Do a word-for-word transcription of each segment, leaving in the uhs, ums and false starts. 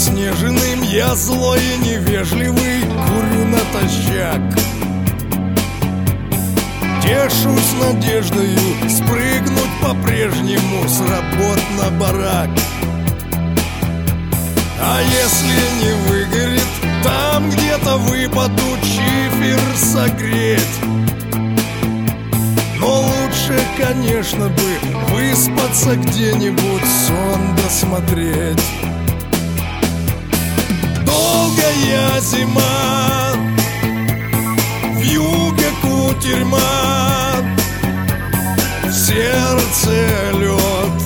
заснеженным я злой и невежливый, курю натощак. Тешусь надеждою спрыгнуть по-прежнему с работ на барак. А если не выгорит, там где-то выпаду чифер согреть. Но лучше, конечно бы, выспаться где-нибудь, сон досмотреть. Долгая зима, вьюга кутерьма, в сердце лед.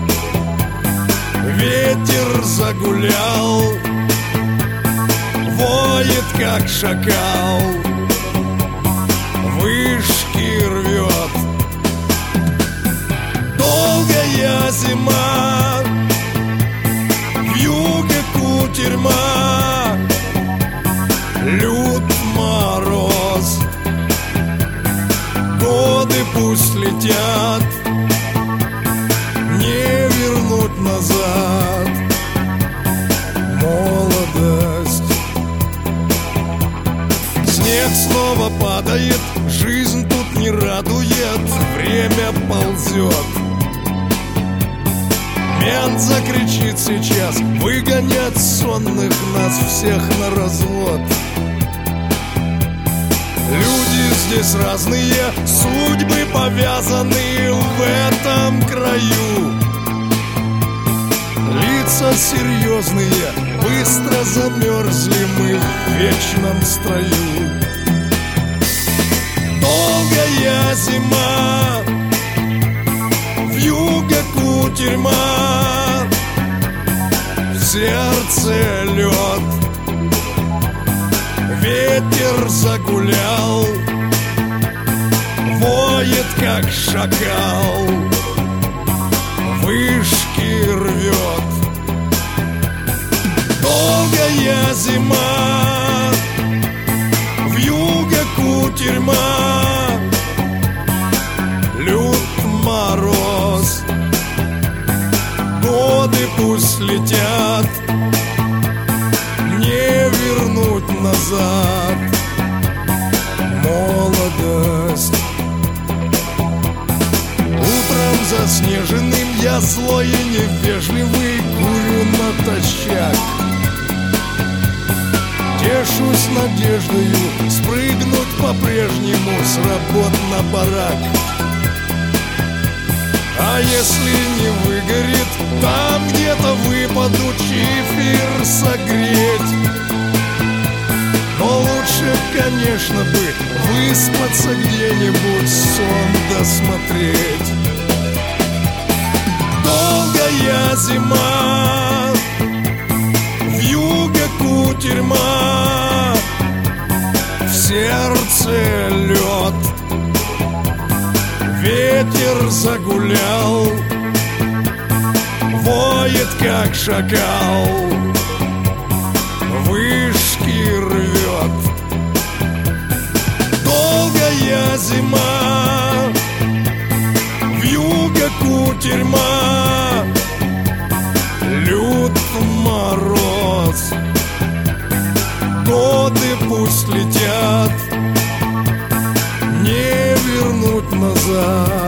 Ветер загулял, воет как шакал, вышки рвет. Долгая зима, вьюга кутерьма, лют мороз. Годы пусть летят, не вернуть назад молодость. Снег снова падает, жизнь тут не радует, время ползет. Мент закричит сейчас, выгонять сонных нас всех на развод. Люди здесь разные, судьбы повязаны в этом краю. Лица серьезные, быстро замерзли мы в вечном строю. Долгая зима, вьюга кутерьма, в сердце лед. Ветер загулял, воет как шакал, вышки рвет. Долгая зима, вьюга кутерьма, лют мороз. Годы пусть летят, не вернуть назад молодость. Утром заснеженным я злой и невежливый, курю натощак. Тешусь надеждою спрыгнуть по-прежнему с работ на барак. А если не выгорит, там где-то выпаду чифер согреть. Но лучше, конечно бы, выспаться где-нибудь, сон досмотреть. Долгая зима, вьюга кутерьма, в сердце лед. Ветер загулял, воет как шакал, вышки рвет. Долгая зима, вьюга кутерьма, лют мороз. Годы пусть летят, не вернуть назад.